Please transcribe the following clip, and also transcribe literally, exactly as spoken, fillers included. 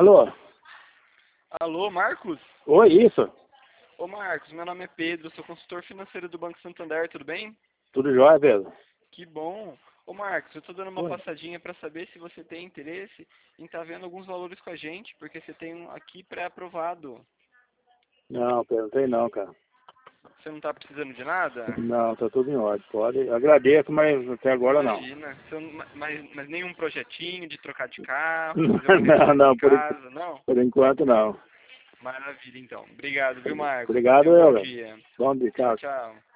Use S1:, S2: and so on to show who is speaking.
S1: Alô?
S2: Alô, Marcos?
S1: Oi, isso?
S2: Ô Marcos, meu nome é Pedro, sou consultor financeiro do Banco Santander, tudo bem?
S1: Tudo jóia, Pedro?
S2: Que bom. Ô Marcos, eu estou dando uma
S1: Oi.
S2: passadinha para saber se você tem interesse em estar vendo alguns valores com a gente, porque você tem um aqui pré-aprovado.
S1: Não, Pedro, não tem não, cara.
S2: Você não está precisando de nada?
S1: Não, tá tudo em ordem. Pode. Agradeço, mas até agora não.
S2: Imagina, você não- mas, mas nenhum projetinho de trocar de carro, fazer uma
S1: Não,
S2: reforma
S1: não,
S2: em
S1: por, en-
S2: casa, não?
S1: por enquanto não.
S2: Maravilha, então. Obrigado, viu, Marcos? Tenha
S1: Obrigado,
S2: um bom
S1: eu.
S2: dia.
S1: Bom dia,
S2: Tchau,
S1: tchau.
S2: tchau.